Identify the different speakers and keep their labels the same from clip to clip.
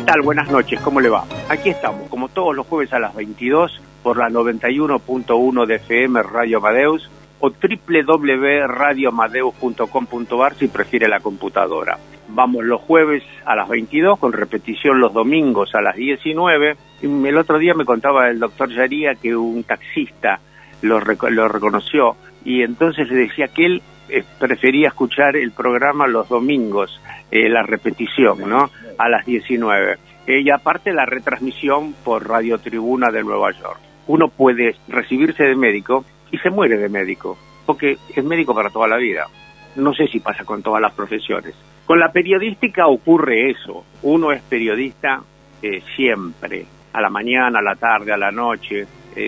Speaker 1: tal? Buenas noches, ¿cómo le va? Aquí estamos, como todos los jueves a las 22, por la 91.1 de FM Radio Amadeus o www.radioamadeus.com.ar si prefiere la computadora. Vamos los jueves a las 22, con repetición los domingos a las 19. El otro día me contaba el doctor Yaría que un taxista lo reconoció y entonces le decía que él prefería escuchar el programa los domingos, la repetición, ¿no? A las 19. Y aparte la retransmisión por Radio Tribuna de Nueva York. Uno puede recibirse de médico y se muere de médico, porque es médico para toda la vida. No sé si pasa con todas las profesiones. Con la periodística ocurre eso. Uno es periodista siempre, a la mañana, a la tarde, a la noche,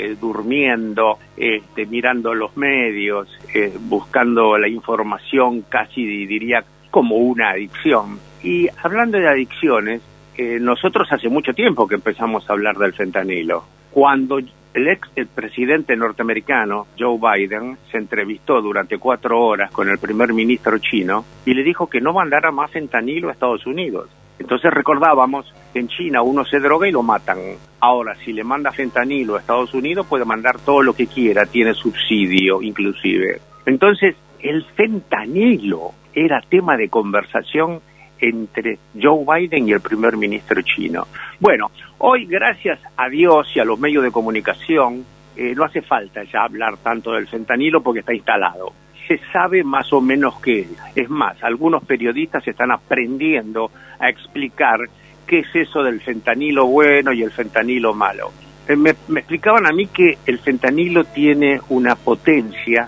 Speaker 1: durmiendo, mirando los medios, buscando la información, casi diría como una adicción. Y hablando de adicciones, nosotros hace mucho tiempo que empezamos a hablar del fentanilo. Cuando el presidente norteamericano, Joe Biden, se entrevistó durante 4 horas con el primer ministro chino y le dijo que no mandara más fentanilo a Estados Unidos. Entonces recordábamos que en China uno se droga y lo matan. Ahora, si le manda fentanilo a Estados Unidos, puede mandar todo lo que quiera, tiene subsidio inclusive. Entonces, el fentanilo era tema de conversación entre Joe Biden y el primer ministro chino. Bueno, hoy, gracias a Dios y a los medios de comunicación, no hace falta ya hablar tanto del fentanilo porque está instalado. Se sabe más o menos qué es. Es más, algunos periodistas están aprendiendo a explicar qué es eso del fentanilo bueno y el fentanilo malo. Me explicaban a mí que el fentanilo tiene una potencia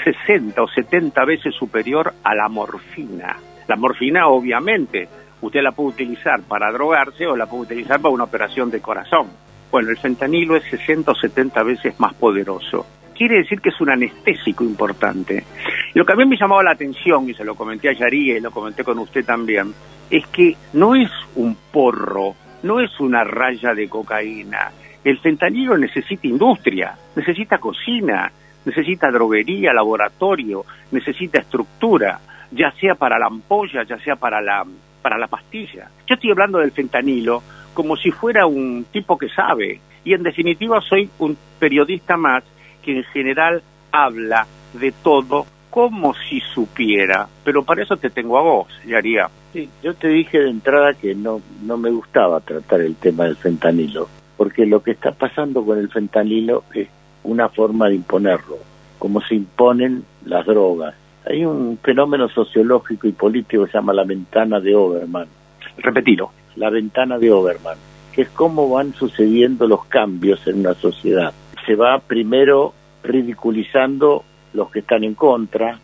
Speaker 1: 60 o 70 veces superior a la morfina. La morfina, obviamente, usted la puede utilizar para drogarse o la puede utilizar para una operación de corazón. Bueno, el fentanilo es 60 o 70 veces más poderoso. Quiere decir que es un anestésico importante. Lo que a mí me llamaba la atención, y se lo comenté a Yaría y lo comenté con usted también, es que no es un porro, no es una raya de cocaína. El fentanilo necesita industria, necesita cocina, necesita droguería, laboratorio, necesita estructura, ya sea para la ampolla, ya sea para la pastilla. Yo estoy hablando del fentanilo como si fuera un tipo que sabe, y en definitiva soy un periodista más que en general habla de todo como si supiera, pero para eso te tengo a vos, Yaría.
Speaker 2: Sí, yo te dije de entrada que no me gustaba tratar el tema del fentanilo, porque lo que está pasando con el fentanilo es una forma de imponerlo, como se imponen las drogas. Hay un fenómeno sociológico y político que se llama la ventana de Oberman.
Speaker 1: Repetilo.
Speaker 2: La ventana de Oberman, que es cómo van sucediendo los cambios en una sociedad. Se va primero ridiculizando los que están en contra,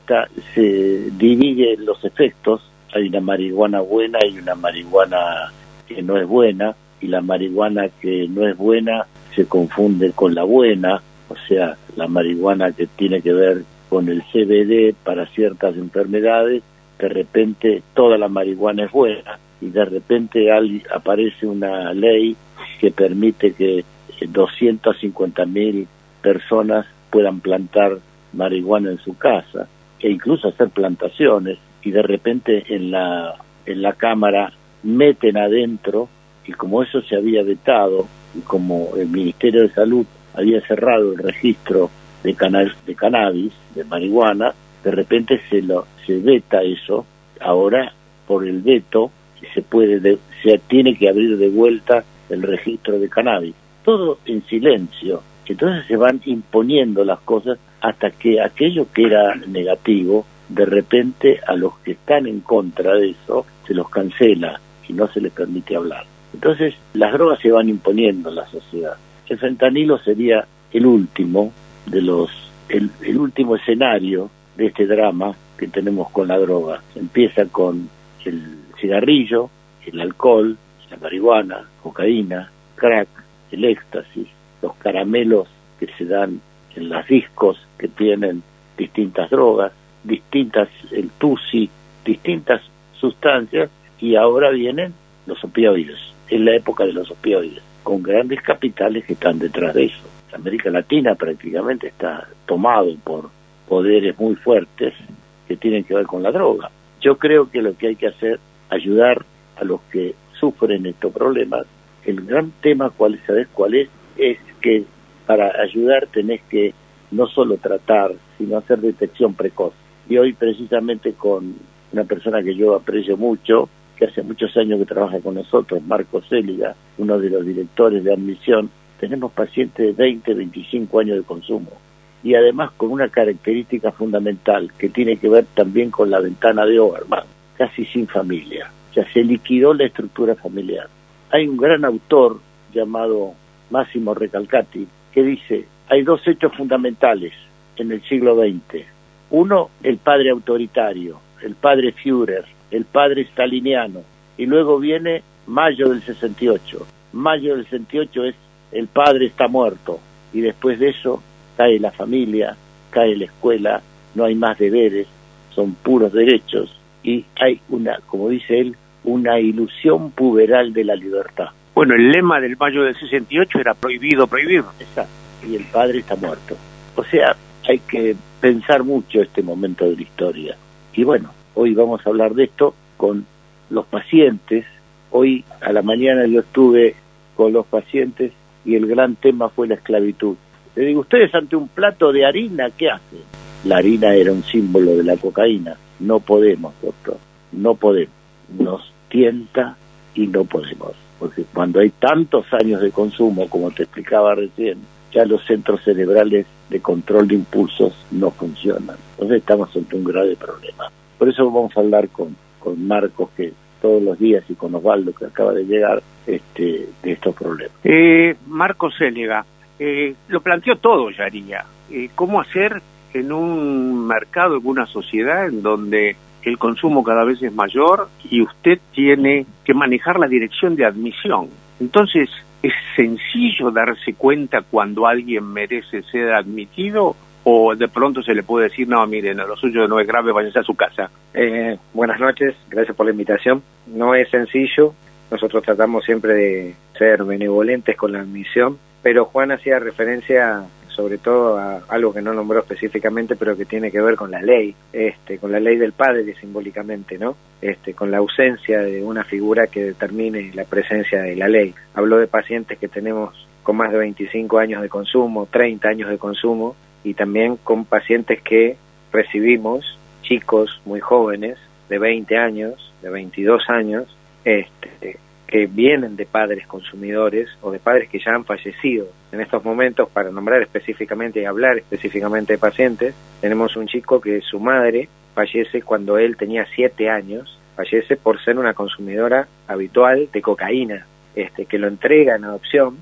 Speaker 2: se dividen los efectos, hay una marihuana buena y una marihuana que no es buena, y la marihuana que no es buena se confunde con la buena, o sea, la marihuana que tiene que ver con el CBD para ciertas enfermedades, de repente toda la marihuana es buena, y de repente aparece una ley que permite que 250.000 personas puedan plantar marihuana en su casa, e incluso hacer plantaciones, y de repente en la Cámara meten adentro, y como eso se había vetado, y como el Ministerio de Salud había cerrado el registro de cannabis, de marihuana, de repente se veta eso. Ahora, por el veto, se tiene que abrir de vuelta el registro de cannabis. Todo en silencio. Entonces se van imponiendo las cosas hasta que aquello que era negativo, de repente a los que están en contra de eso, se los cancela y no se les permite hablar. Entonces las drogas se van imponiendo en la sociedad. El fentanilo sería el último el último escenario de este drama que tenemos con la droga. Empieza con el cigarrillo, el alcohol, la marihuana, cocaína, crack, el éxtasis, los caramelos que se dan en las discos que tienen distintas drogas, el tusi, distintas sustancias, y ahora vienen los opioides. Es la época de los opioides, con grandes capitales que están detrás de eso. América Latina prácticamente está tomado por poderes muy fuertes que tienen que ver con la droga. Yo creo que lo que hay que hacer, ayudar a los que sufren estos problemas, el gran tema, ¿sabés cuál es? Es que para ayudar tenés que no solo tratar, sino hacer detección precoz. Y hoy precisamente con una persona que yo aprecio mucho, que hace muchos años que trabaja con nosotros, Marco Céliga, uno de los directores de admisión, tenemos pacientes de 20, 25 años de consumo. Y además con una característica fundamental que tiene que ver también con la ventana de Overman, casi sin familia. O sea, se liquidó la estructura familiar. Hay un gran autor llamado Massimo Recalcati que dice, hay dos hechos fundamentales en el siglo XX. Uno, el padre autoritario, el padre Führer, el padre staliniano. Y luego viene mayo del 68. Mayo del 68 es el padre está muerto. Y después de eso cae la familia, cae la escuela, no hay más deberes, son puros derechos. Y hay una, como dice él, una ilusión puberal de la libertad.
Speaker 1: Bueno, el lema del mayo del 68 era prohibido prohibir.
Speaker 2: Exacto. Y el padre está muerto. O sea, hay que pensar mucho este momento de la historia. Y bueno, hoy vamos a hablar de esto con los pacientes. Hoy a la mañana yo estuve con los pacientes y el gran tema fue la esclavitud. Le digo, ustedes ante un plato de harina, ¿qué hacen? La harina era un símbolo de la cocaína. No podemos, doctor, no podemos. Nos tienta y no podemos. Porque cuando hay tantos años de consumo, como te explicaba recién, ya los centros cerebrales de control de impulsos no funcionan. Entonces estamos ante un grave problema. Por eso vamos a hablar con Marcos, que todos los días, y con Osvaldo, que acaba de llegar, de estos problemas.
Speaker 1: Marcos Céliga, lo planteó todo Yaría. ¿Cómo hacer en un mercado, en una sociedad en donde el consumo cada vez es mayor y usted tiene que manejar la dirección de admisión? Entonces, ¿es sencillo darse cuenta cuando alguien merece ser admitido o de pronto se le puede decir, no, miren, lo suyo no es grave, váyanse a su casa?
Speaker 3: Buenas noches, gracias por la invitación. No es sencillo, nosotros tratamos siempre de ser benevolentes con la admisión, pero Juan hacía referencia sobre todo a algo que no nombró específicamente, pero que tiene que ver con la ley del padre simbólicamente, ¿no? Con la ausencia de una figura que determine la presencia de la ley. Habló de pacientes que tenemos con más de 25 años de consumo, 30 años de consumo, y también con pacientes que recibimos, chicos muy jóvenes, de 20 años, de 22 años, que vienen de padres consumidores o de padres que ya han fallecido. En estos momentos, para nombrar específicamente y hablar específicamente de pacientes, tenemos un chico que su madre fallece cuando él tenía 7 años, fallece por ser una consumidora habitual de cocaína, que lo entrega en adopción,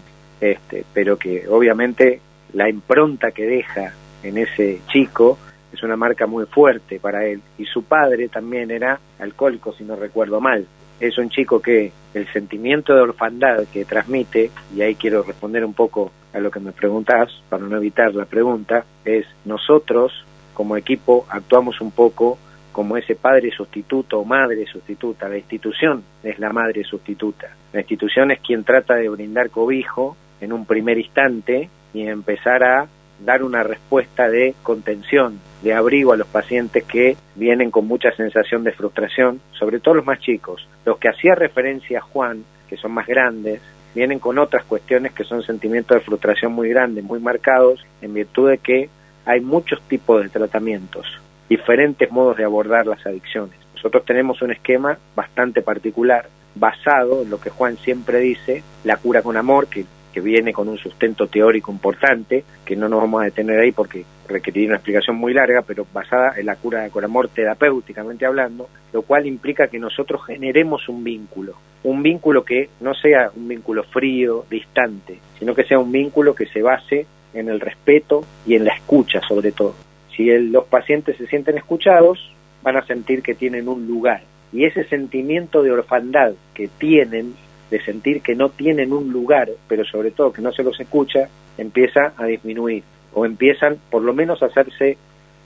Speaker 3: pero que obviamente la impronta que deja en ese chico es una marca muy fuerte para él. Y su padre también era alcohólico, si no recuerdo mal. Es un chico que el sentimiento de orfandad que transmite, y ahí quiero responder un poco a lo que me preguntás, para no evitar la pregunta, es nosotros como equipo actuamos un poco como ese padre sustituto o madre sustituta. La institución es la madre sustituta. La institución es quien trata de brindar cobijo en un primer instante y empezar a dar una respuesta de contención, de abrigo a los pacientes que vienen con mucha sensación de frustración, sobre todo los más chicos. Los que hacía referencia Juan, que son más grandes, vienen con otras cuestiones que son sentimientos de frustración muy grandes, muy marcados, en virtud de que hay muchos tipos de tratamientos, diferentes modos de abordar las adicciones. Nosotros tenemos un esquema bastante particular, basado en lo que Juan siempre dice, la cura con amor, que viene con un sustento teórico importante, que no nos vamos a detener ahí porque requeriría una explicación muy larga, pero basada en la cura con amor terapéuticamente hablando, lo cual implica que nosotros generemos un vínculo que no sea un vínculo frío, distante, sino que sea un vínculo que se base en el respeto y en la escucha sobre todo. Si los pacientes se sienten escuchados, van a sentir que tienen un lugar, y ese sentimiento de orfandad que tienen, de sentir que no tienen un lugar, pero sobre todo que no se los escucha, empieza a disminuir, o empiezan por lo menos a hacerse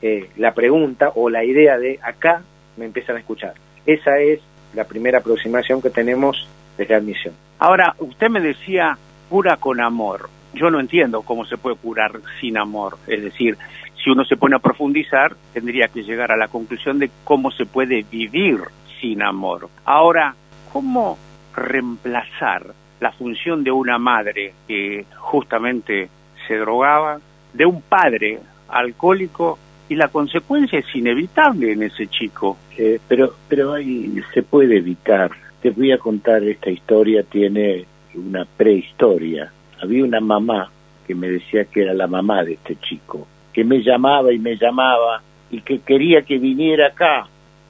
Speaker 3: la pregunta o la idea de acá me empiezan a escuchar. Esa es la primera aproximación que tenemos desde admisión.
Speaker 1: Ahora, usted me decía cura con amor. Yo no entiendo cómo se puede curar sin amor, es decir, si uno se pone a profundizar, tendría que llegar a la conclusión de cómo se puede vivir sin amor. Ahora, ¿cómo reemplazar la función de una madre que justamente se drogaba, de un padre alcohólico, y la consecuencia es inevitable en ese chico.
Speaker 2: Pero ahí se puede evitar. Te voy a contar, esta historia tiene una prehistoria. Había una mamá que me decía que era la mamá de este chico, que me llamaba y que quería que viniera acá,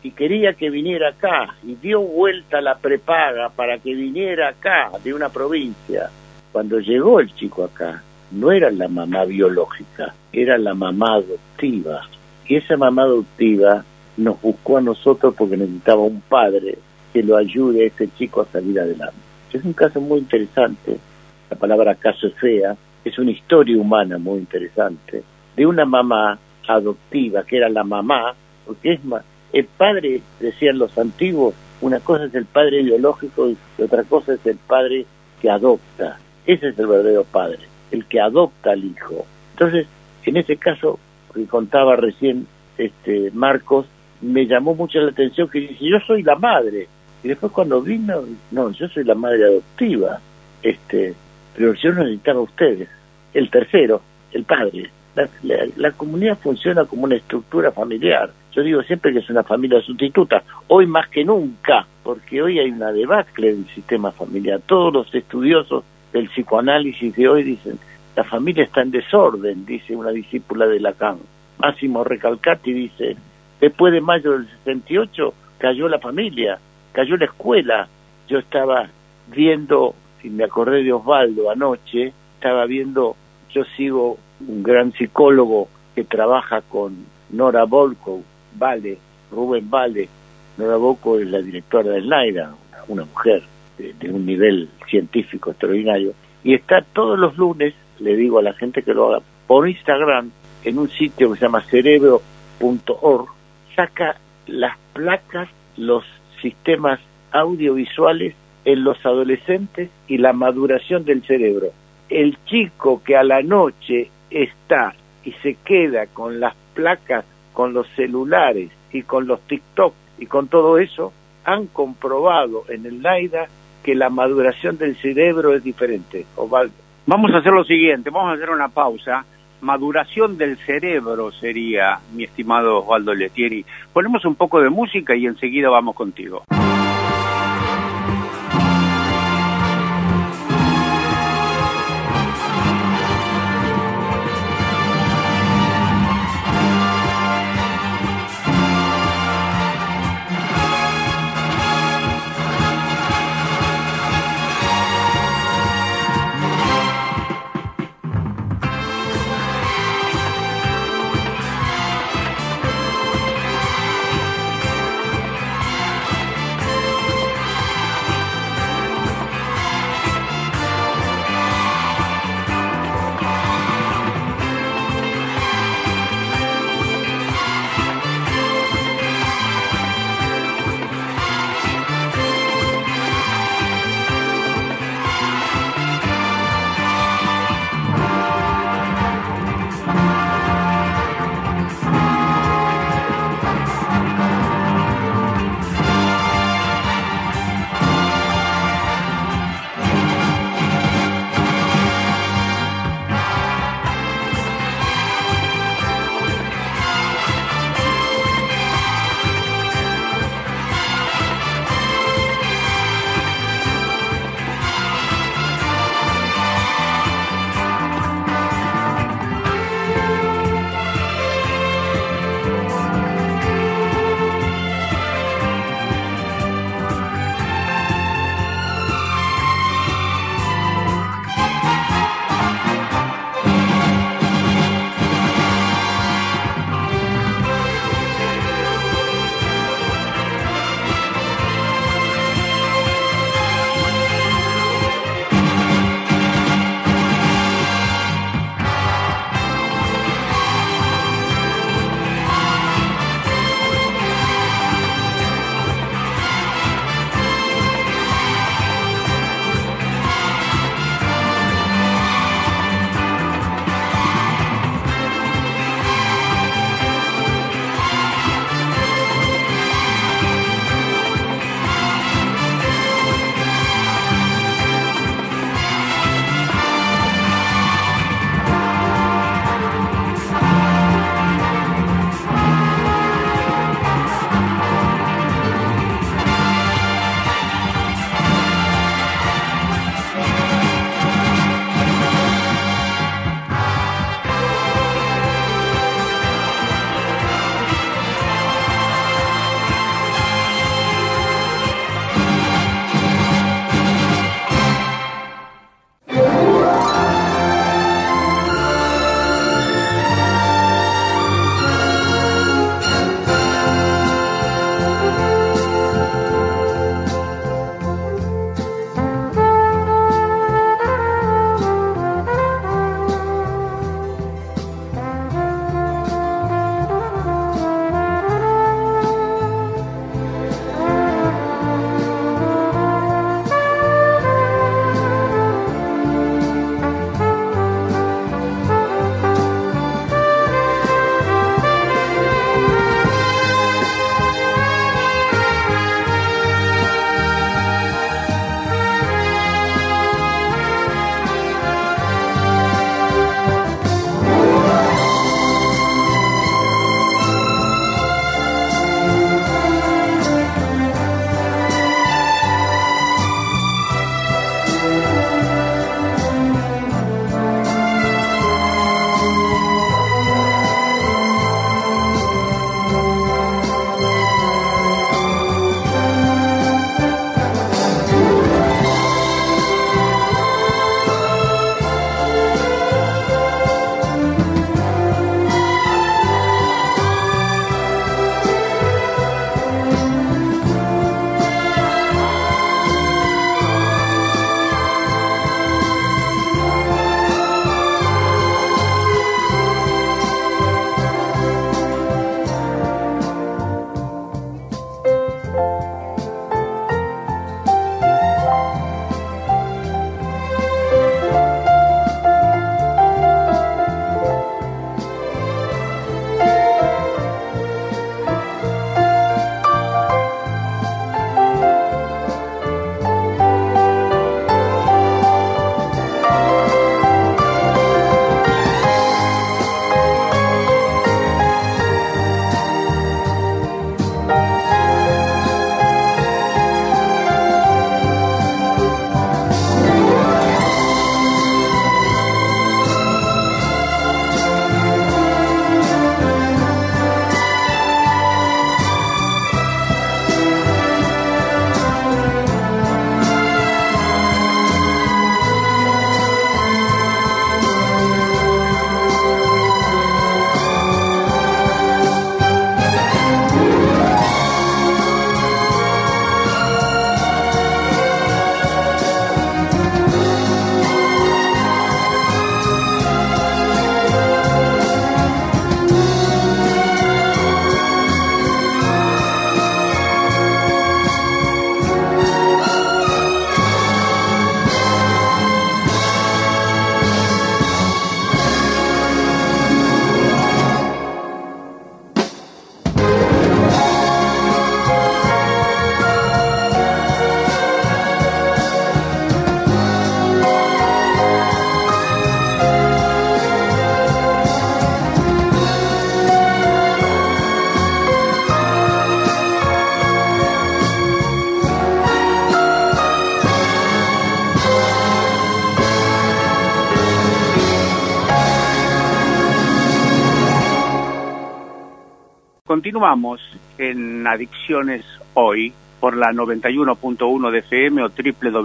Speaker 2: y dio vuelta la prepaga para que viniera acá, de una provincia. Cuando llegó el chico acá, no era la mamá biológica, era la mamá adoptiva. Y esa mamá adoptiva nos buscó a nosotros porque necesitaba un padre que lo ayude a este chico a salir adelante. Es un caso muy interesante, la palabra caso es fea, es una historia humana muy interesante, de una mamá adoptiva, que era la mamá, porque es más, el padre, decían los antiguos, una cosa es el padre biológico y otra cosa es el padre que adopta. Ese es el verdadero padre, el que adopta al hijo. Entonces, en ese caso, que contaba recién Marcos, me llamó mucho la atención que dice, yo soy la madre. Y después cuando vino, no, yo soy la madre adoptiva, pero yo no necesitaba a ustedes. El tercero, el padre. La comunidad funciona como una estructura familiar. Yo digo siempre que es una familia sustituta, hoy más que nunca, porque hoy hay una debacle del sistema familiar. Todos los estudiosos del psicoanálisis de hoy dicen, la familia está en desorden, dice una discípula de Lacan. Máximo Recalcati dice, después de mayo del 68 cayó la familia, cayó la escuela. Yo estaba viendo, y me acordé de Osvaldo anoche, estaba viendo, yo sigo un gran psicólogo que trabaja con Nora Volkow, Rubén Vale. Nora Volkow es la directora del NAIRA, una mujer de un nivel científico extraordinario, y está todos los lunes, le digo a la gente que lo haga, por Instagram, en un sitio que se llama cerebro.org, saca las placas, los sistemas audiovisuales en los adolescentes y la maduración del cerebro. El chico que a la noche está y se queda con las placas, con los celulares y con los TikTok y con todo eso, han comprobado en el NAIDA que la maduración del cerebro es diferente. Osvaldo.
Speaker 1: Vamos a hacer lo siguiente, vamos a hacer una pausa. Maduración del cerebro sería, mi estimado Osvaldo Lettieri. Ponemos un poco de música y enseguida vamos contigo. Continuamos en Adicciones Hoy por la 91.1 de FM o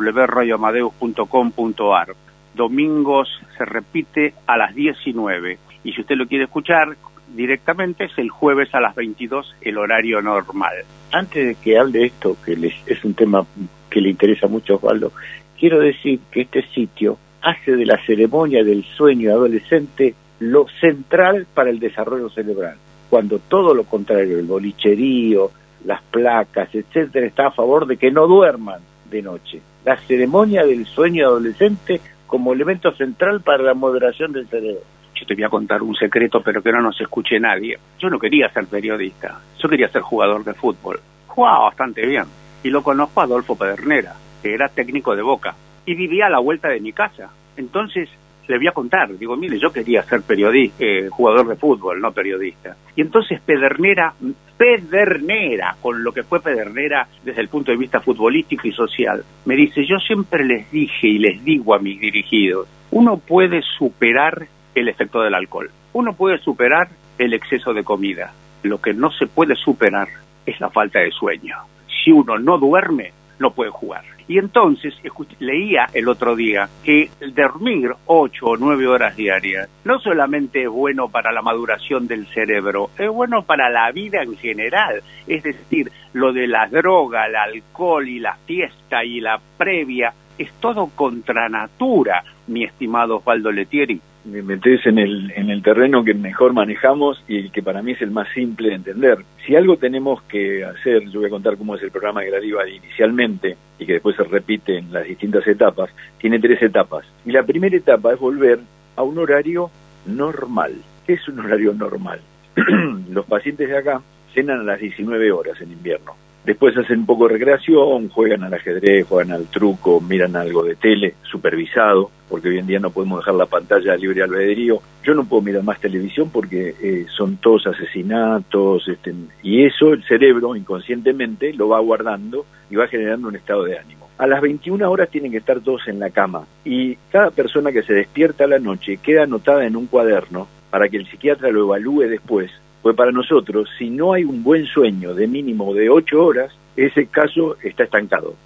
Speaker 1: www.radioamadeus.com.ar. Domingos se repite a las 19 y si usted lo quiere escuchar directamente es el jueves a las 22, el horario normal.
Speaker 2: Antes de que hable esto, es un tema que le interesa mucho a Osvaldo, quiero decir que este sitio hace de la ceremonia del sueño adolescente lo central para el desarrollo cerebral, cuando todo lo contrario, el bolicherío, las placas, etcétera, está a favor de que no duerman de noche. La ceremonia del sueño adolescente como elemento central para la moderación del cerebro.
Speaker 1: Yo te voy a contar un secreto, pero que no nos escuche nadie. Yo no quería ser periodista, yo quería ser jugador de fútbol. Jugaba bastante bien. Y lo conozco a Adolfo Pedernera, que era técnico de Boca, y vivía a la vuelta de mi casa. Entonces le voy a contar, digo, mire, yo quería ser periodista, jugador de fútbol, no periodista. Y entonces Pedernera, con lo que fue Pedernera desde el punto de vista futbolístico y social, me dice, yo siempre les dije y les digo a mis dirigidos, uno puede superar el efecto del alcohol, uno puede superar el exceso de comida, lo que no se puede superar es la falta de sueño. Si uno no duerme, no puede jugar. Y entonces leía el otro día que el dormir 8 o 9 horas diarias no solamente es bueno para la maduración del cerebro, es bueno para la vida en general. Es decir, lo de la droga, el alcohol y la fiesta y la previa es todo contra natura, mi estimado Osvaldo Lettieri.
Speaker 4: Me metés en el terreno que mejor manejamos y que para mí es el más simple de entender. Si algo tenemos que hacer, yo voy a contar cómo es el programa de Gradiva inicialmente y que después se repite en las distintas etapas, tiene 3 etapas. Y la primera etapa es volver a un horario normal. ¿Qué es un horario normal? Los pacientes de acá cenan a las 19 horas en invierno. Después hacen un poco de recreación, juegan al ajedrez, juegan al truco, miran algo de tele, supervisado, porque hoy en día no podemos dejar la pantalla libre albedrío. Yo no puedo mirar más televisión porque son todos asesinatos, y eso el cerebro inconscientemente lo va guardando y va generando un estado de ánimo. A las 21 horas tienen que estar todos en la cama y cada persona que se despierta a la noche queda anotada en un cuaderno para que el psiquiatra lo evalúe después. Pues para nosotros, si no hay un buen sueño de mínimo de 8 horas, ese caso está estancado.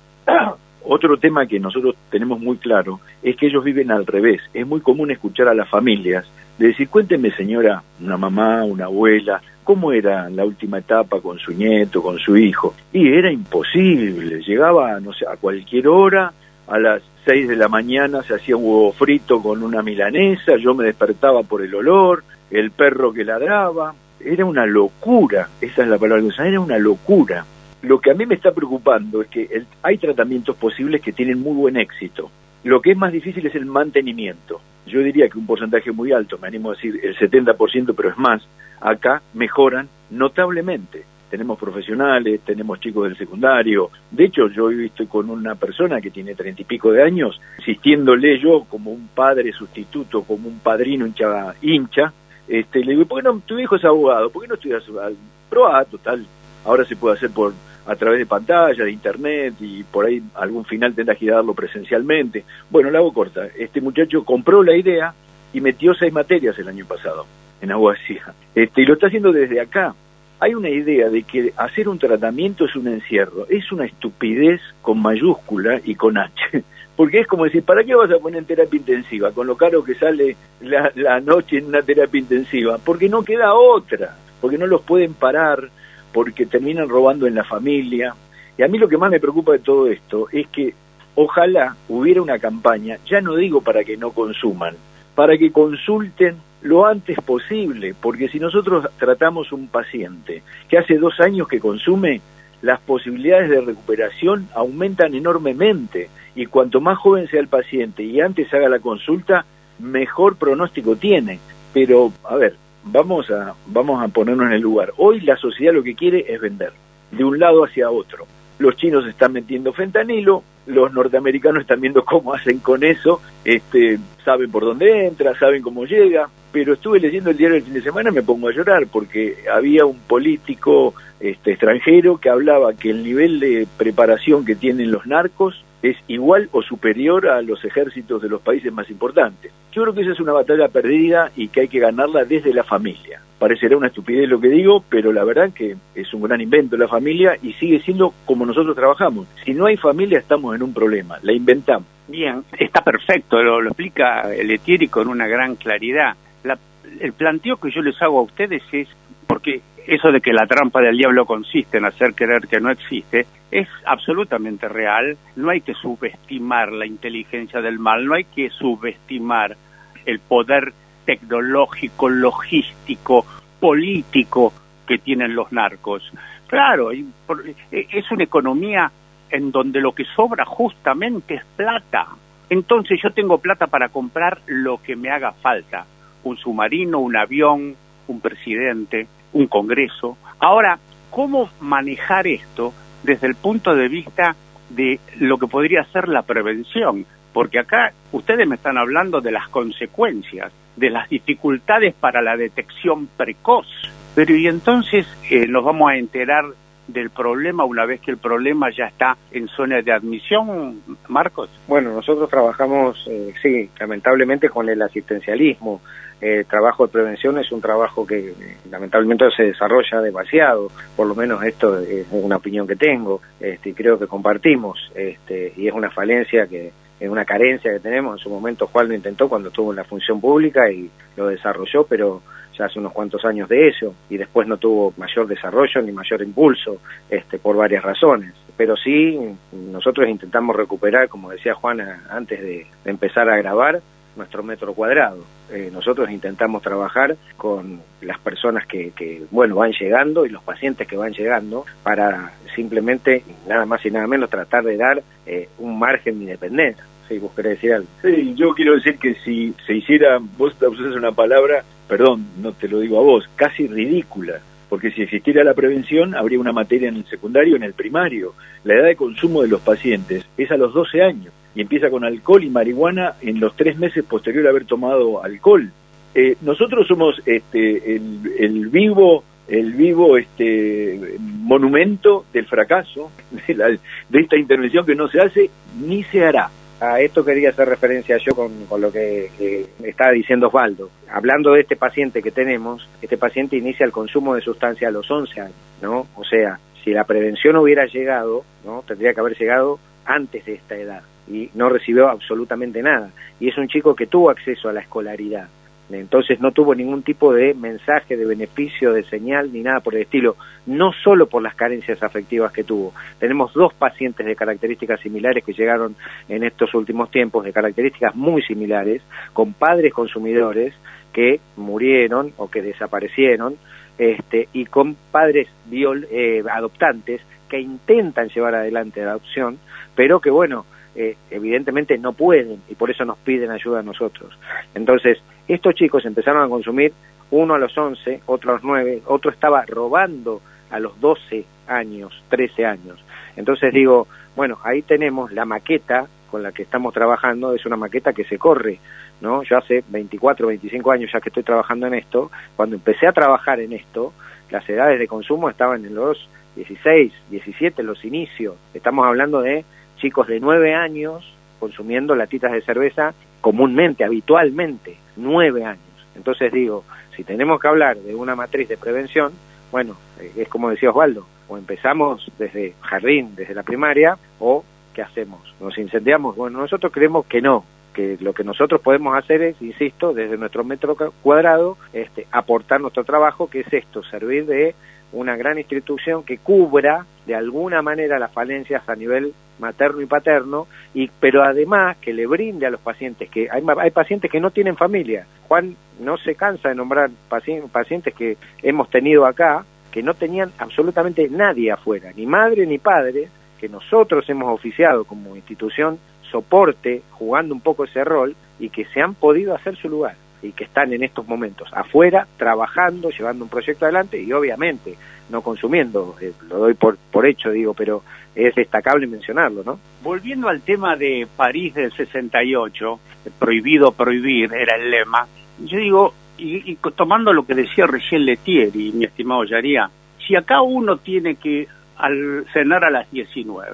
Speaker 4: Otro tema que nosotros tenemos muy claro es que ellos viven al revés. Es muy común escuchar a las familias de decir, cuénteme señora, una mamá, una abuela, ¿cómo era la última etapa con su nieto, con su hijo? Y era imposible, llegaba, no sé, a cualquier hora, a las 6 de la mañana se hacía un huevo frito con una milanesa, yo me despertaba por el olor, el perro que ladraba. Era una locura, esa es la palabra que usan, era una locura. Lo que a mí me está preocupando es que hay tratamientos posibles que tienen muy buen éxito. Lo que es más difícil es el mantenimiento. Yo diría que un porcentaje muy alto, me animo a decir el 70%, pero es más, acá mejoran notablemente. Tenemos profesionales, tenemos chicos del secundario. De hecho, yo hoy estoy con una persona que tiene 30 y pico de años, insistiéndole yo como un padre sustituto, como un padrino hincha, le digo, ¿por qué no? Tu hijo es abogado, ¿por qué no estudias? Probá, total, ahora se puede hacer a través de pantalla, de internet, y por ahí algún final tendrás que darlo presencialmente. Bueno, la hago corta, este muchacho compró la idea y metió 6 materias el año pasado en abogacía, y lo está haciendo desde acá. Hay una idea de que hacer un tratamiento es un encierro, es una estupidez con mayúscula y con H. Porque es como decir, ¿para qué vas a poner en terapia intensiva? Con lo caro que sale la noche en una terapia intensiva. Porque no queda otra. Porque no los pueden parar. Porque terminan robando en la familia. Y a mí lo que más me preocupa de todo esto es que ojalá hubiera una campaña, ya no digo para que no consuman, para que consulten lo antes posible. Porque si nosotros tratamos un paciente que hace 2 años que consume, las posibilidades de recuperación aumentan enormemente. Y cuanto más joven sea el paciente y antes haga la consulta, mejor pronóstico tiene. Pero, a ver, vamos a ponernos en el lugar. Hoy la sociedad lo que quiere es vender, de un lado hacia otro. Los chinos están metiendo fentanilo, los norteamericanos están viendo cómo hacen con eso, saben por dónde entra, saben cómo llega, pero estuve leyendo el diario el fin de semana y me pongo a llorar porque había un político extranjero que hablaba que el nivel de preparación que tienen los narcos es igual o superior a los ejércitos de los países más importantes. Yo creo que esa es una batalla perdida y que hay que ganarla desde la familia. Parecerá una estupidez lo que digo, pero la verdad que es un gran invento la familia y sigue siendo como nosotros trabajamos. Si no hay familia estamos en un problema, la inventamos.
Speaker 1: Bien, está perfecto, lo explica Lettieri con una gran claridad. El planteo que yo les hago a ustedes es, porque eso de que la trampa del diablo consiste en hacer creer que no existe, es absolutamente real. No hay que subestimar la inteligencia del mal, no hay que subestimar el poder tecnológico, logístico, político que tienen los narcos. Claro, es una economía en donde lo que sobra justamente es plata. Entonces yo tengo plata para comprar lo que me haga falta. Un submarino, un avión, un presidente, un congreso. Ahora, ¿cómo manejar esto desde el punto de vista de lo que podría ser la prevención? Porque acá ustedes me están hablando de las consecuencias, de las dificultades para la detección precoz. Pero y entonces nos vamos a enterar del problema una vez que el problema ya está en zona de admisión, Marcos.
Speaker 3: Bueno, nosotros trabajamos, sí, lamentablemente con el asistencialismo. El trabajo de prevención es un trabajo que lamentablemente se desarrolla demasiado, por lo menos esto es una opinión que tengo, y creo que compartimos, y es una falencia que es una carencia que tenemos. En su momento Juan lo intentó cuando estuvo en la función pública y lo desarrolló, pero ya hace unos cuantos años de eso, y después no tuvo mayor desarrollo ni mayor impulso, por varias razones. Pero sí, nosotros intentamos recuperar, como decía Juana antes de empezar a grabar, nuestro metro cuadrado. Nosotros intentamos trabajar con las personas que van llegando y los pacientes que van llegando para simplemente, nada más y nada menos, tratar de dar un margen de independencia. Sí, vos querés decir algo.
Speaker 4: Sí, yo quiero decir que si se hiciera, vos usás una palabra, perdón, no te lo digo a vos, casi ridícula, porque si existiera la prevención habría una materia en el secundario, en el primario. La edad de consumo de los pacientes es a los 12 años y empieza con alcohol y marihuana en los 3 meses posterior a haber tomado alcohol. Nosotros somos el vivo monumento del fracaso de esta intervención que no se hace ni se hará.
Speaker 3: A esto quería hacer referencia yo con lo que estaba diciendo Osvaldo. Hablando de este paciente que tenemos, este paciente inicia el consumo de sustancia a los 11 años, ¿no? O sea, si la prevención hubiera llegado, ¿no? Tendría que haber llegado antes de esta edad y no recibió absolutamente nada. Y es un chico que tuvo acceso a la escolaridad. Entonces no tuvo ningún tipo de mensaje, de beneficio, de señal, ni nada por el estilo, no solo por las carencias afectivas que tuvo. Tenemos 2 pacientes de características similares que llegaron en estos últimos tiempos, de características muy similares, con padres consumidores que murieron o que desaparecieron, y con padres adoptantes que intentan llevar adelante la adopción, pero que evidentemente no pueden y por eso nos piden ayuda a nosotros. Entonces, estos chicos empezaron a consumir, uno a los 11, otro a los 9, otro estaba robando a los 12 años, 13 años. Entonces digo, ahí tenemos la maqueta con la que estamos trabajando, es una maqueta que se corre, ¿no? Yo hace 24, 25 años ya que estoy trabajando en esto, cuando empecé a trabajar en esto, las edades de consumo estaban en los 16, 17, los inicios. Estamos hablando de chicos de 9 años consumiendo latitas de cerveza comúnmente, habitualmente, 9 años. Entonces digo, si tenemos que hablar de una matriz de prevención, es como decía Osvaldo, o empezamos desde jardín, desde la primaria, o ¿qué hacemos? ¿Nos incendiamos? Nosotros creemos que no, que lo que nosotros podemos hacer es, insisto, desde nuestro metro cuadrado, aportar nuestro trabajo, que es esto, servir de una gran institución que cubra de alguna manera las falencias a nivel materno y paterno, pero además que le brinde a los pacientes, que hay pacientes que no tienen familia. Juan no se cansa de nombrar pacientes que hemos tenido acá, que no tenían absolutamente nadie afuera, ni madre ni padre, que nosotros hemos oficiado como institución soporte, jugando un poco ese rol, y que se han podido hacer su lugar, y que están en estos momentos afuera, trabajando, llevando un proyecto adelante, y obviamente no consumiendo, lo doy por hecho, digo, pero es destacable mencionarlo, ¿no?
Speaker 1: Volviendo al tema de París del 68, prohibido prohibir, era el lema, yo digo, y tomando lo que decía recién Lettieri, mi estimado Yaría, si acá uno tiene que cenar a las 19,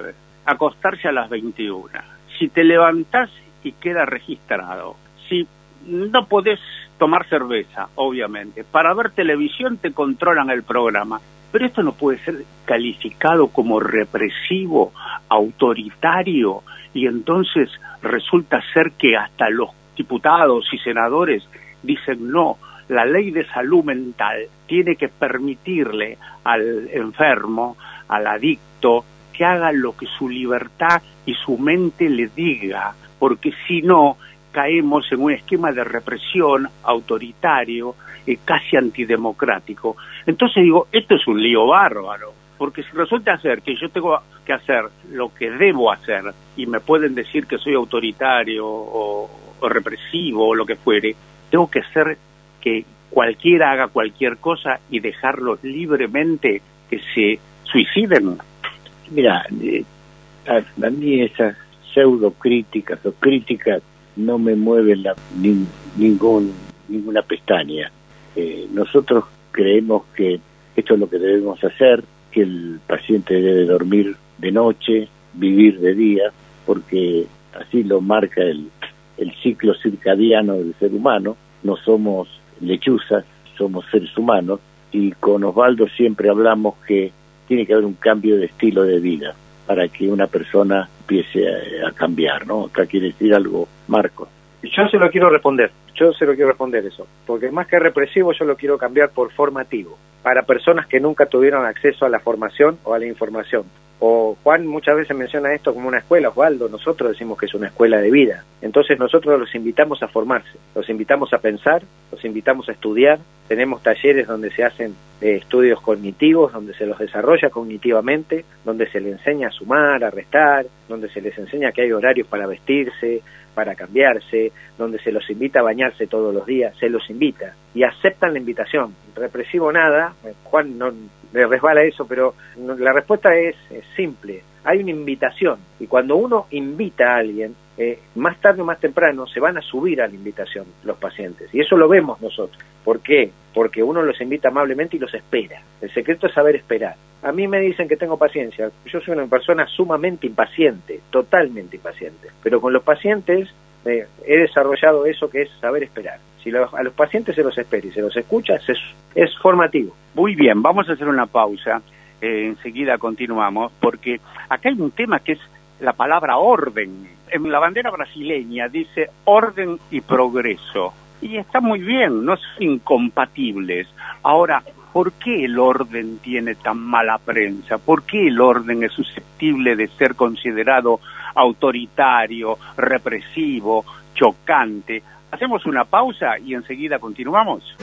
Speaker 1: acostarse a las 21. Si te levantás y queda registrado, si no podés tomar cerveza, obviamente, para ver televisión te controlan el programa, pero esto no puede ser calificado como represivo, autoritario, y entonces resulta ser que hasta los diputados y senadores dicen no, la ley de salud mental tiene que permitirle al enfermo, al adicto, que haga lo que su libertad y su mente le diga, porque si no, caemos en un esquema de represión autoritario, casi antidemocrático. Entonces digo, esto es un lío bárbaro, porque si resulta ser que yo tengo que hacer lo que debo hacer, y me pueden decir que soy autoritario o represivo o lo que fuere, tengo que hacer que cualquiera haga cualquier cosa y dejarlos libremente que se suiciden.
Speaker 2: Mira, a mí esas pseudocríticas o críticas no me mueven ninguna pestaña. Nosotros creemos que esto es lo que debemos hacer, que el paciente debe dormir de noche, vivir de día, porque así lo marca el ciclo circadiano del ser humano. No somos lechuzas, somos seres humanos, y con Osvaldo siempre hablamos que tiene que haber un cambio de estilo de vida para que una persona empiece a cambiar, ¿no? Acá quiere decir algo, Marco.
Speaker 3: Yo se lo quiero responder eso, porque más que represivo yo lo quiero cambiar por formativo, para personas que nunca tuvieron acceso a la formación o a la información. O Juan muchas veces menciona esto como una escuela, Osvaldo, nosotros decimos que es una escuela de vida. Entonces nosotros los invitamos a formarse, los invitamos a pensar, los invitamos a estudiar. Tenemos talleres donde se hacen estudios cognitivos, donde se los desarrolla cognitivamente, donde se les enseña a sumar, a restar, donde se les enseña que hay horarios para vestirse, para cambiarse, donde se los invita a bañarse todos los días, se los invita y aceptan la invitación. Represivo nada, Juan no le resbala eso, pero la respuesta es simple. Hay una invitación, y cuando uno invita a alguien, más tarde o más temprano se van a subir a la invitación los pacientes, y eso lo vemos nosotros. ¿Por qué? Porque uno los invita amablemente y los espera. El secreto es saber esperar. A mí me dicen que tengo paciencia. Yo soy una persona sumamente impaciente, totalmente impaciente, pero con los pacientes he desarrollado eso que es saber esperar. Si a los pacientes se los espera y se los escucha, es formativo.
Speaker 1: Muy bien, vamos a hacer una pausa. Enseguida continuamos, porque acá hay un tema que es la palabra orden. En la bandera brasileña dice orden y progreso, y está muy bien, no son incompatibles. Ahora, ¿por qué el orden tiene tan mala prensa? ¿Por qué el orden es susceptible de ser considerado autoritario, represivo, chocante? Hacemos una pausa y enseguida continuamos.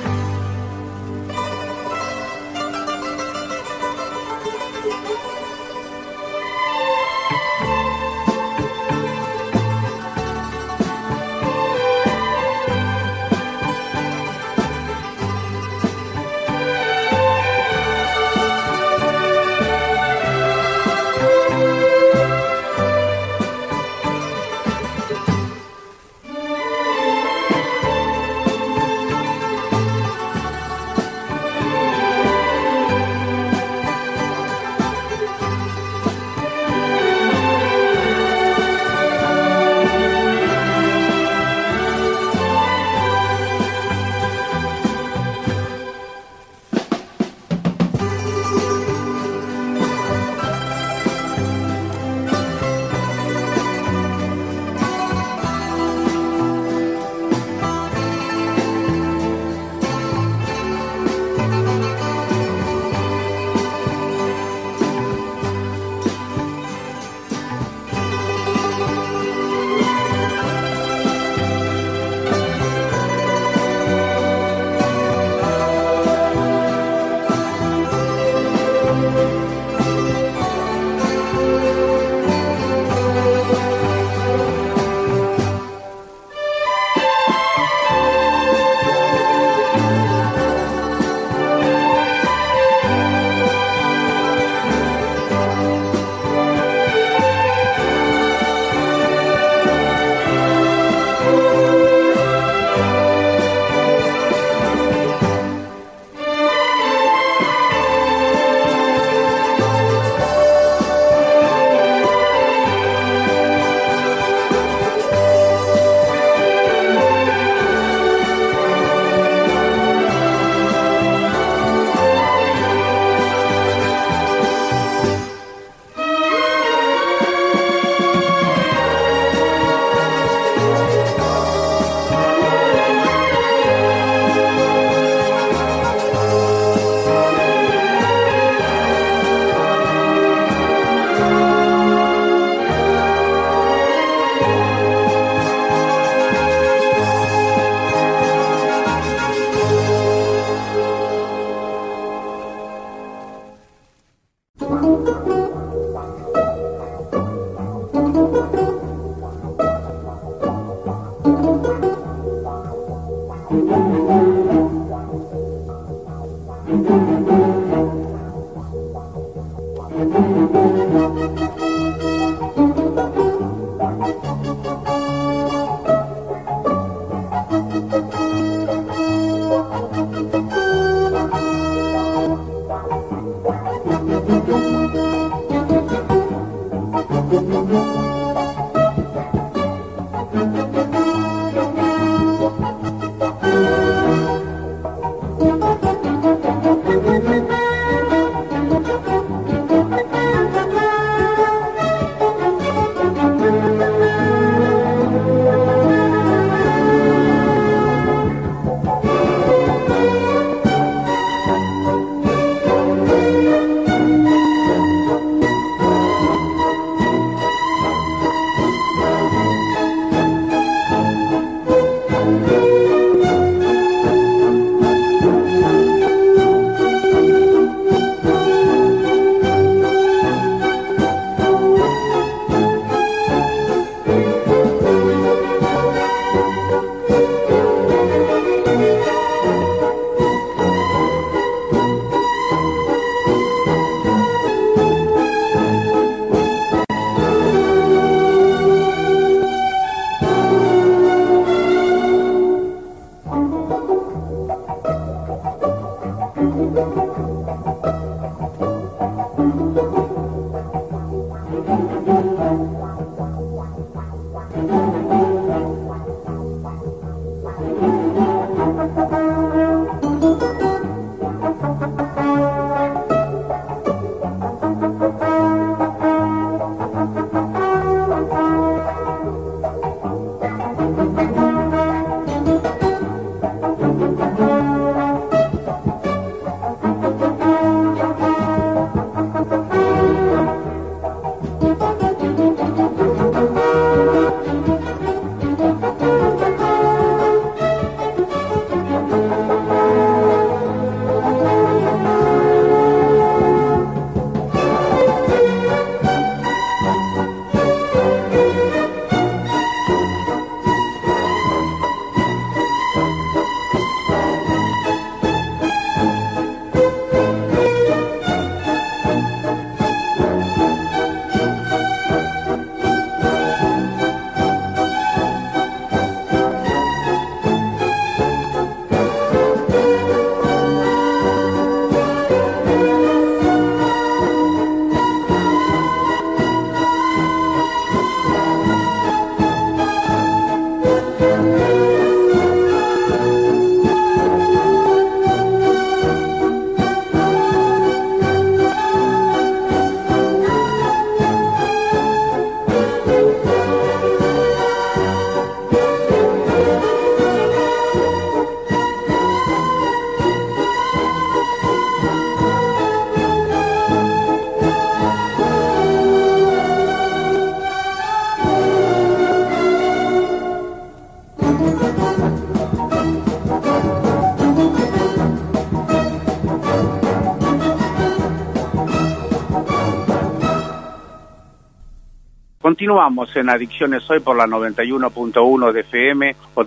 Speaker 1: Continuamos en Adicciones Hoy por la 91.1 de FM o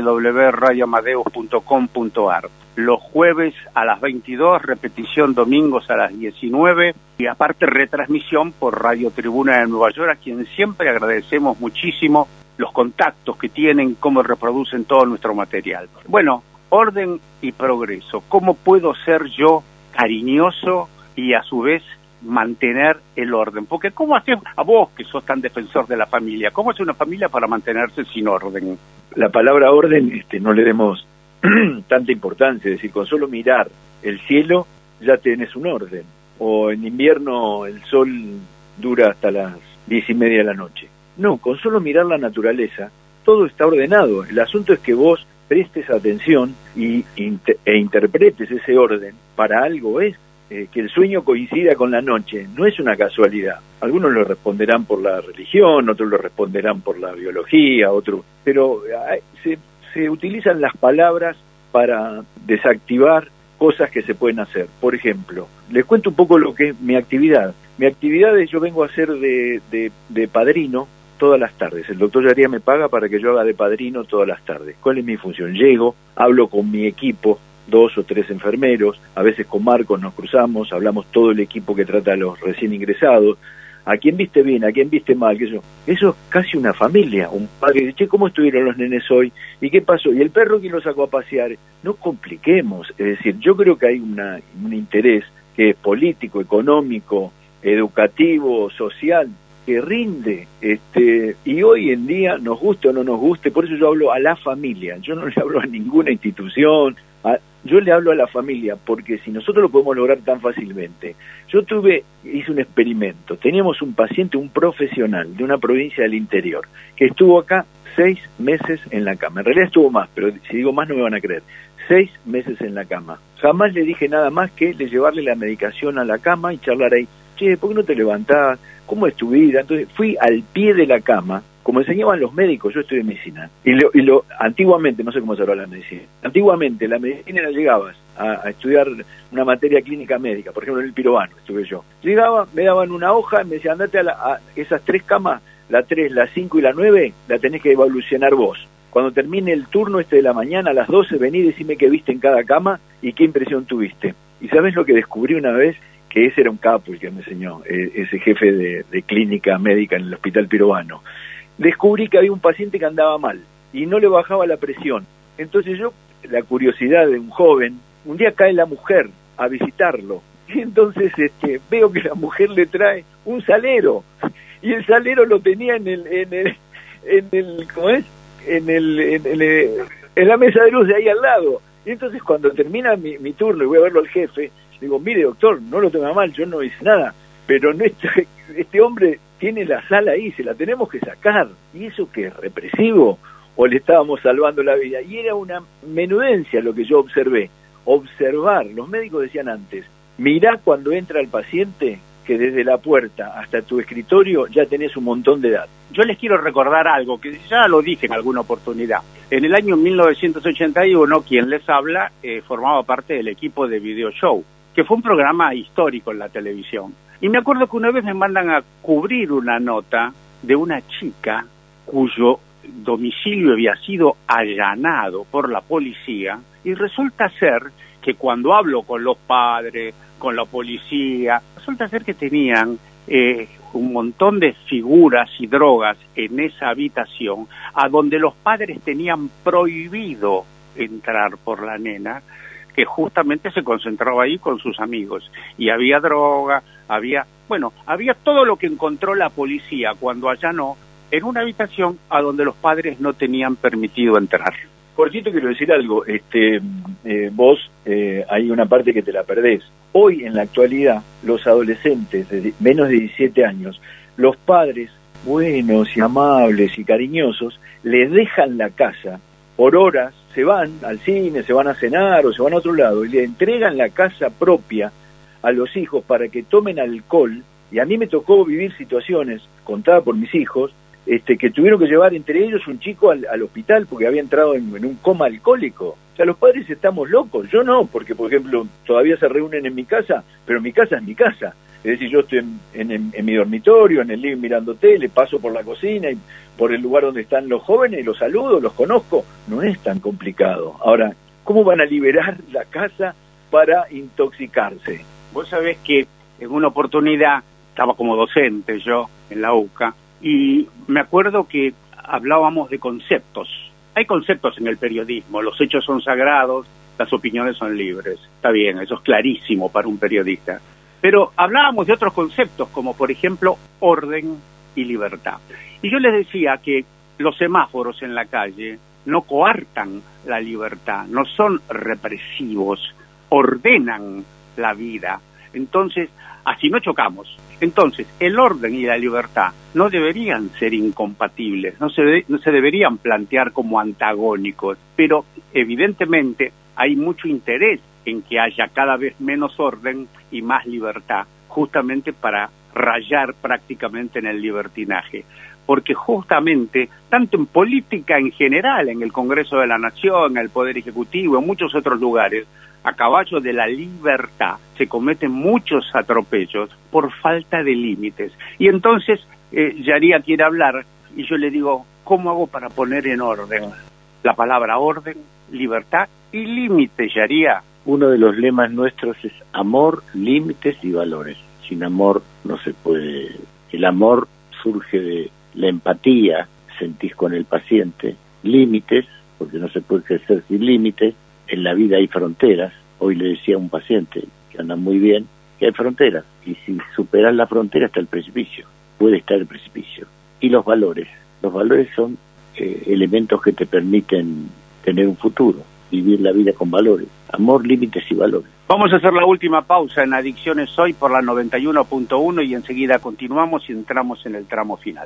Speaker 1: www.radioamadeus.com.ar. Los jueves a las 22, repetición domingos a las 19 y aparte retransmisión por Radio Tribuna de Nueva York, a quien siempre agradecemos muchísimo los contactos que tienen, cómo reproducen todo nuestro material. Bueno, orden y progreso. ¿Cómo puedo ser yo cariñoso y a su vez mantener el orden? Porque ¿cómo haces a vos que sos tan defensor de la familia? ¿Cómo hace una familia para mantenerse sin orden?
Speaker 4: La palabra orden no le demos tanta importancia, es decir, con solo mirar el cielo ya tenés un orden. O en invierno el sol dura hasta las 10:30 de la noche. No, con solo mirar la naturaleza todo está ordenado. El asunto es que vos prestes atención e interpretes ese orden para algo. Es que el sueño coincida con la noche, no es una casualidad. Algunos lo responderán por la religión, otros lo responderán por la biología, otros, pero se utilizan las palabras para desactivar cosas que se pueden hacer. Por ejemplo, les cuento un poco lo que es mi actividad. Mi actividad es, yo vengo a hacer de padrino todas las tardes. El doctor Yaría me paga para que yo haga de padrino todas las tardes. ¿Cuál es mi función? Llego, hablo con mi equipo 2 o 3 enfermeros, a veces con Marcos nos cruzamos, hablamos todo el equipo que trata a los recién ingresados, a quién viste bien, a quién viste mal, que eso es casi una familia, un padre dice, che, ¿cómo estuvieron los nenes hoy? ¿Y qué pasó? ¿Y el perro quién lo sacó a pasear? No compliquemos, es decir, yo creo que hay un interés que es político, económico, educativo, social, que rinde, y hoy en día, nos guste o no nos guste, por eso yo hablo a la familia, yo no le hablo a ninguna institución, yo le hablo a la familia, porque si nosotros lo podemos lograr tan fácilmente. Yo hice un experimento, teníamos un paciente, un profesional de una provincia del interior, que estuvo acá 6 meses en la cama, en realidad estuvo más, pero si digo más no me van a creer, 6 meses en la cama, jamás le dije nada más que de llevarle la medicación a la cama y charlar ahí, che, ¿por qué no te levantás? ¿Cómo es tu vida? Entonces fui al pie de la cama, como enseñaban los médicos, yo estudié medicina, antiguamente, no sé cómo se habla la medicina, antiguamente la medicina llegabas a estudiar una materia clínica médica, por ejemplo en el Pirovano estuve yo, llegaba, me daban una hoja, me decían, andate a esas 3 camas, la 3, la 5 y la 9, la tenés que evolucionar vos. Cuando termine el turno de la mañana, a las 12, vení y decime qué viste en cada cama y qué impresión tuviste. ¿Y sabés lo que descubrí una vez? Que ese era un capo el que me enseñó, ese jefe de clínica médica en el Hospital Pirovano. Descubrí que había un paciente que andaba mal y no le bajaba la presión. Entonces yo, la curiosidad de un joven, un día cae la mujer a visitarlo y entonces veo que la mujer le trae un salero y el salero lo tenía en la mesa de luz de ahí al lado. Y entonces cuando termina mi turno y voy a verlo al jefe, digo, mire doctor, no lo toma mal, yo no hice nada, pero no este hombre tiene la sala ahí, se la tenemos que sacar. ¿Y eso qué es represivo? ¿O le estábamos salvando la vida? Y era una menudencia lo que yo observé. Observar, los médicos decían antes, mirá cuando entra el paciente que desde la puerta hasta tu escritorio ya tenés un montón de edad.
Speaker 1: Yo les quiero recordar algo que ya lo dije en alguna oportunidad. En el año 1981, quien les habla formaba parte del equipo de Video Show, que fue un programa histórico en la televisión. Y me acuerdo que una vez me mandan a cubrir una nota de una chica cuyo domicilio había sido allanado por la policía, y resulta ser que cuando hablo con los padres, con la policía, resulta ser que tenían un montón de figuras y drogas en esa habitación, a donde los padres tenían prohibido entrar por la nena, que justamente se concentraba ahí con sus amigos, y había droga, había todo lo que encontró la policía cuando allanó en una habitación a donde los padres no tenían permitido entrar.
Speaker 4: Por cierto, quiero decir algo, vos hay una parte que te la perdés. Hoy, en la actualidad, los adolescentes de menos de 17 años, los padres buenos y amables y cariñosos, les dejan la casa por horas, se van al cine, se van a cenar o se van a otro lado y le entregan la casa propia a los hijos para que tomen alcohol. Y a mí me tocó vivir situaciones, contadas por mis hijos, que tuvieron que llevar entre ellos un chico al hospital porque había entrado en un coma alcohólico. O sea, los padres estamos locos, yo no, porque por ejemplo todavía se reúnen en mi casa, pero mi casa es mi casa. Es decir, yo estoy en mi dormitorio, en el living mirando tele, paso por la cocina y por el lugar donde están los jóvenes, los saludo, los conozco. No es tan complicado. Ahora, ¿cómo van a liberar la casa para intoxicarse?
Speaker 1: Vos sabés que en una oportunidad estaba como docente yo en la UCA, y me acuerdo que hablábamos de conceptos. Hay conceptos en el periodismo, los hechos son sagrados, las opiniones son libres. Está bien, eso es clarísimo para un periodista. Pero hablábamos de otros conceptos, como por ejemplo orden y libertad. Y yo les decía que los semáforos en la calle no coartan la libertad, no son represivos, ordenan la vida. Entonces, así no chocamos. Entonces, el orden y la libertad no deberían ser incompatibles, no se deberían plantear como antagónicos, pero evidentemente hay mucho interés en que haya cada vez menos orden y más libertad, justamente para rayar prácticamente en el libertinaje. Porque justamente, tanto en política en general, en el Congreso de la Nación, en el Poder Ejecutivo, en muchos otros lugares, a caballo de la libertad se cometen muchos atropellos por falta de límites. Y entonces Yaría quiere hablar y yo le digo, ¿cómo hago para poner en orden la palabra orden, libertad y límites, Yaría.
Speaker 2: Uno de los lemas nuestros es amor, límites y valores. Sin amor no se puede. El amor surge de la empatía, sentís con el paciente, límites, porque no se puede crecer sin límites. En la vida hay fronteras. Hoy le decía a un paciente que anda muy bien que hay fronteras, y si superas la frontera está el precipicio, puede estar el precipicio. Y los valores son elementos que te permiten tener un futuro, vivir la vida con valores, amor, límites y valores.
Speaker 1: Vamos a hacer la última pausa en Adicciones Hoy por la 91.1 y enseguida continuamos y entramos en el tramo final.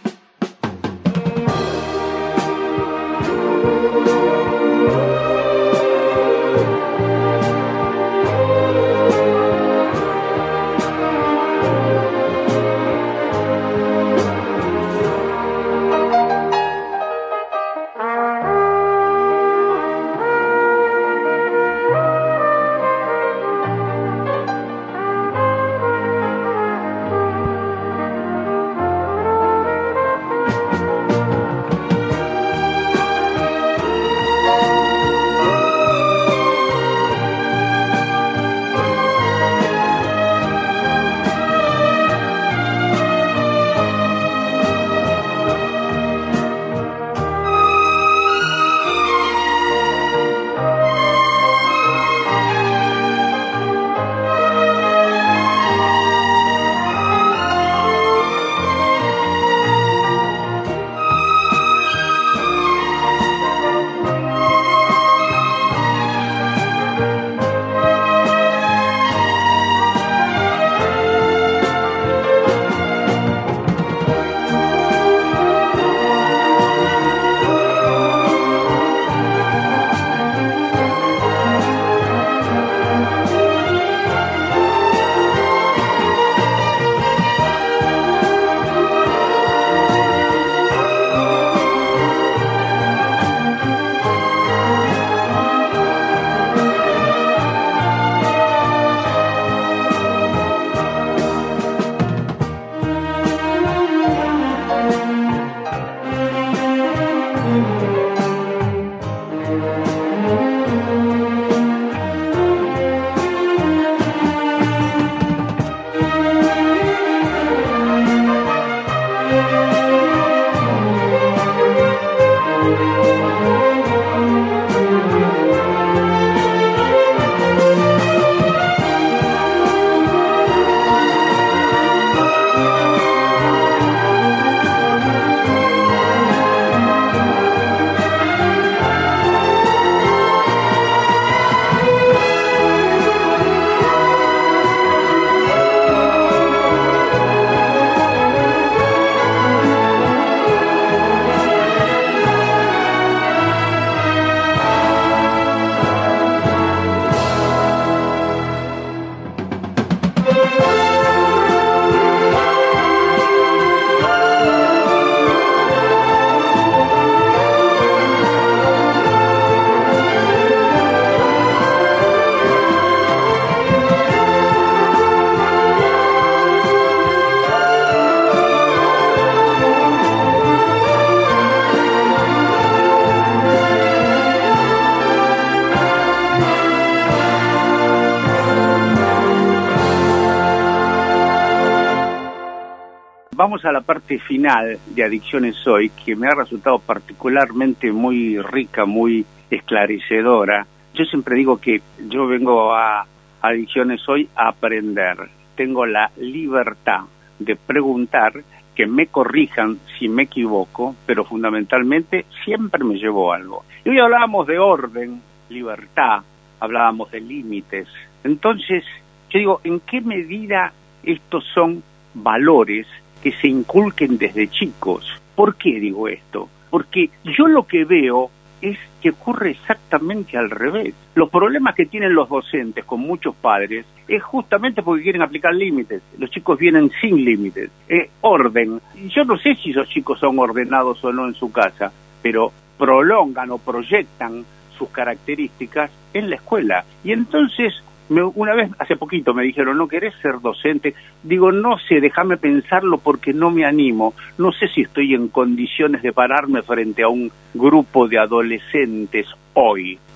Speaker 1: Vamos a la parte final de Adicciones Hoy, que me ha resultado particularmente muy rica, muy esclarecedora. Yo siempre digo que yo vengo a Adicciones Hoy a aprender. Tengo la libertad de preguntar, que me corrijan si me equivoco, pero fundamentalmente siempre me llevo algo. Y hoy hablábamos de orden, libertad, hablábamos de límites. Entonces, yo digo, ¿en qué medida estos son valores que se inculquen desde chicos? ¿Por qué digo esto? Porque yo lo que veo es que ocurre exactamente al revés. Los problemas que tienen los docentes con muchos padres es justamente porque quieren aplicar límites. Los chicos vienen sin límites. Orden. Yo no sé si esos chicos son ordenados o no en su casa, pero prolongan o proyectan sus características en la escuela. Y entonces, una vez, hace poquito me dijeron, ¿no querés ser docente? Digo, no sé, déjame pensarlo porque no me animo. No sé si estoy en condiciones de pararme frente a un grupo de adolescentes hoy.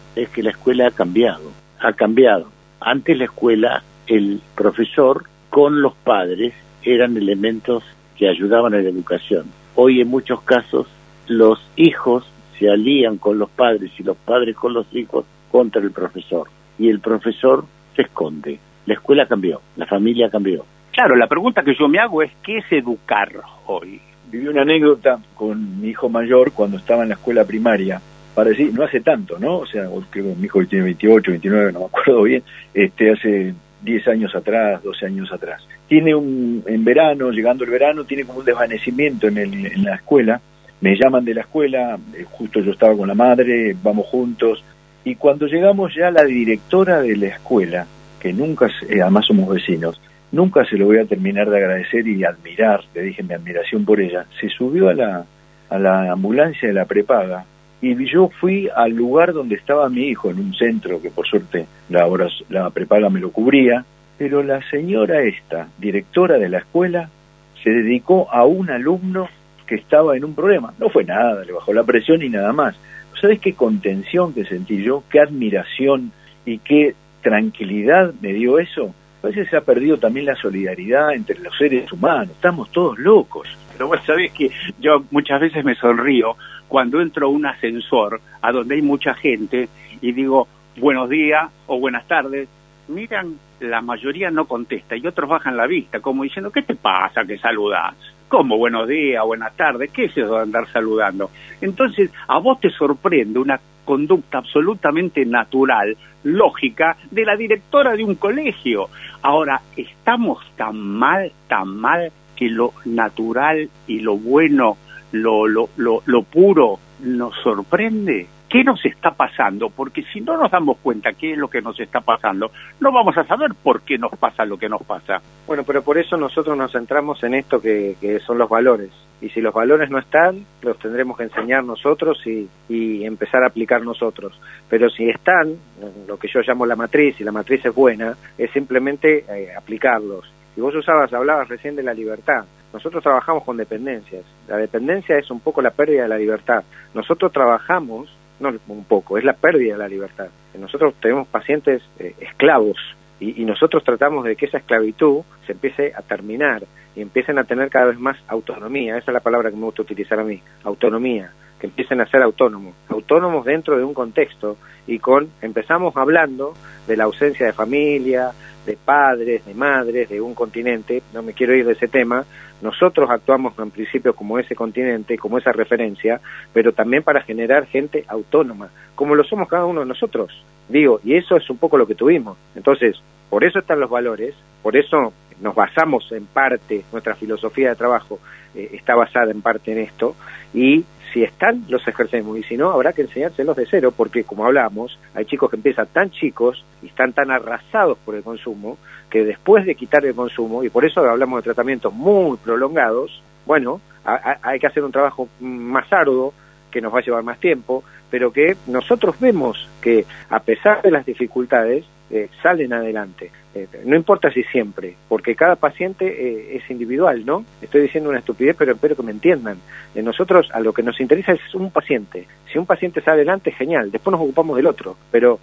Speaker 2: es que la escuela ha cambiado. Antes la escuela, el profesor con los padres eran elementos que ayudaban a la educación. Hoy en muchos casos los hijos se alían con los padres y los padres con los hijos contra el profesor. Y el profesor se esconde. La escuela cambió, la familia cambió.
Speaker 1: Claro, la pregunta que yo me hago es, ¿qué es educar hoy?
Speaker 4: Viví una anécdota con mi hijo mayor cuando estaba en la escuela primaria, para decir, no hace tanto, ¿no? O sea, creo que mi hijo tiene 28, 29, no me acuerdo bien, hace 10 años atrás, 12 años atrás. Tiene en verano, llegando el verano, tiene como un desvanecimiento en la escuela. Me llaman de la escuela, justo yo estaba con la madre, vamos juntos, y cuando llegamos ya la directora de la escuela, que nunca, además somos vecinos, nunca se lo voy a terminar de agradecer y admirar, le dije mi admiración por ella, se subió a la ambulancia de la prepaga, y yo fui al lugar donde estaba mi hijo, en un centro que por suerte la prepaga me lo cubría, pero la señora esta, directora de la escuela, se dedicó a un alumno que estaba en un problema. No fue nada, le bajó la presión y nada más. ¿Sabes qué contención que sentí yo? ¿Qué admiración y qué tranquilidad me dio eso? A veces se ha perdido también la solidaridad entre los seres humanos. Estamos todos locos.
Speaker 1: Pero vos sabés que yo muchas veces me sonrío cuando entro a un ascensor a donde hay mucha gente y digo buenos días o buenas tardes. Miran, la mayoría no contesta y otros bajan la vista como diciendo, ¿qué te pasa que saludás? ¿Cómo buenos días, buenas tardes? ¿Qué es eso de andar saludando? Entonces, a vos te sorprende una conducta absolutamente natural, lógica, de la directora de un colegio. Ahora, ¿estamos tan mal, que lo natural y lo bueno, lo puro nos sorprende? ¿Qué nos está pasando? Porque si no nos damos cuenta qué es lo que nos está pasando, no vamos a saber por qué nos pasa lo que nos pasa.
Speaker 3: Bueno, pero por eso nosotros nos centramos en esto que son los valores. Y si los valores no están, los tendremos que enseñar nosotros y empezar a aplicar nosotros. Pero si están, lo que yo llamo la matriz, y la matriz es buena, es simplemente aplicarlos. Y vos hablabas recién de la libertad. Nosotros trabajamos con dependencias. La dependencia es un poco la pérdida de la libertad. Nosotros trabajamos, no un poco, es la pérdida de la libertad. Nosotros tenemos pacientes esclavos y nosotros tratamos de que esa esclavitud se empiece a terminar y empiecen a tener cada vez más autonomía. Esa es la palabra que me gusta utilizar a mí, autonomía, que empiecen a ser autónomos dentro de un contexto y empezamos hablando de la ausencia de familia, de padres, de madres, de un continente, no me quiero ir de ese tema. Nosotros actuamos en principio como ese continente, como esa referencia, pero también para generar gente autónoma, como lo somos cada uno de nosotros, digo, y eso es un poco lo que tuvimos. Entonces, por eso están los valores, por eso nos basamos en parte, nuestra filosofía de trabajo está basada en parte en esto, y si están, los ejercemos, y si no, habrá que enseñárselos de cero, porque como hablábamos, hay chicos que empiezan tan chicos y están tan arrasados por el consumo, que después de quitar el consumo, y por eso hablamos de tratamientos muy prolongados, bueno, hay que hacer un trabajo más arduo, que nos va a llevar más tiempo, pero que nosotros vemos que a pesar de las dificultades, salen adelante. No importa si siempre, porque cada paciente es individual, ¿no? Estoy diciendo una estupidez, pero espero que me entiendan. Nosotros, a lo que nos interesa es un paciente. Si un paciente sale adelante, genial, después nos ocupamos del otro. Pero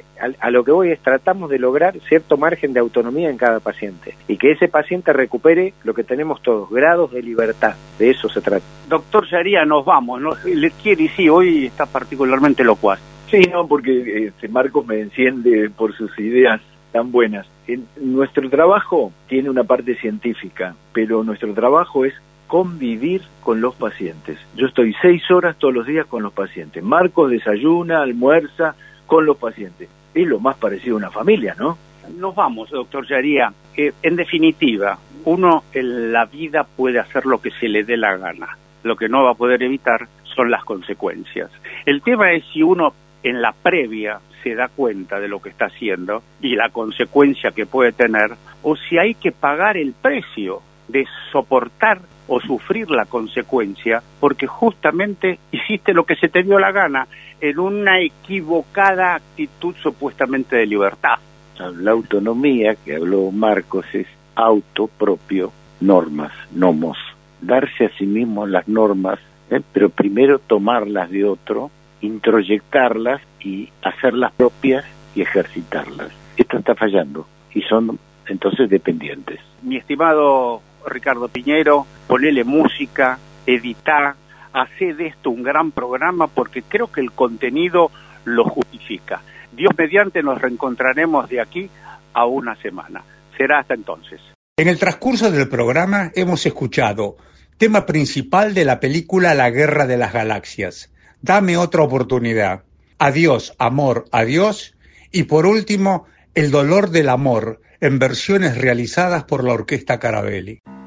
Speaker 3: a lo que voy es tratamos de lograr cierto margen de autonomía en cada paciente y que ese paciente recupere lo que tenemos todos, grados de libertad. De eso se trata.
Speaker 1: Doctor Sharia, nos vamos, ¿no? Les quiere, y sí, hoy está particularmente locuaz.
Speaker 4: Sí, no, porque Marcos me enciende por sus ideas tan buenas. Nuestro trabajo tiene una parte científica, pero nuestro trabajo es convivir con los pacientes. Yo estoy 6 horas todos los días con los pacientes. Marcos desayuna, almuerza con los pacientes. Es lo más parecido a una familia, ¿no?
Speaker 1: Nos vamos, doctor Sharia. En definitiva, uno en la vida puede hacer lo que se le dé la gana. Lo que no va a poder evitar son las consecuencias. El tema es si uno en la previa se da cuenta de lo que está haciendo y la consecuencia que puede tener, o si hay que pagar el precio de soportar o sufrir la consecuencia, porque justamente hiciste lo que se te dio la gana en una equivocada actitud supuestamente de libertad.
Speaker 2: La autonomía que habló Marcos es auto propio, normas, nomos. Darse a sí mismo las normas, pero primero tomarlas de otro introyectarlas y hacerlas propias y ejercitarlas. Esto está fallando y son entonces dependientes.
Speaker 1: Mi estimado Ricardo Piñero, ponele música, editá, hacé de esto un gran programa porque creo que el contenido lo justifica. Dios mediante nos reencontraremos de aquí a una semana. Será hasta entonces.
Speaker 5: En el transcurso del programa hemos escuchado tema principal de la película La Guerra de las Galaxias, Dame otra oportunidad, Adiós, amor, adiós, y por último, El dolor del amor, en versiones realizadas por la Orquesta Carabelli.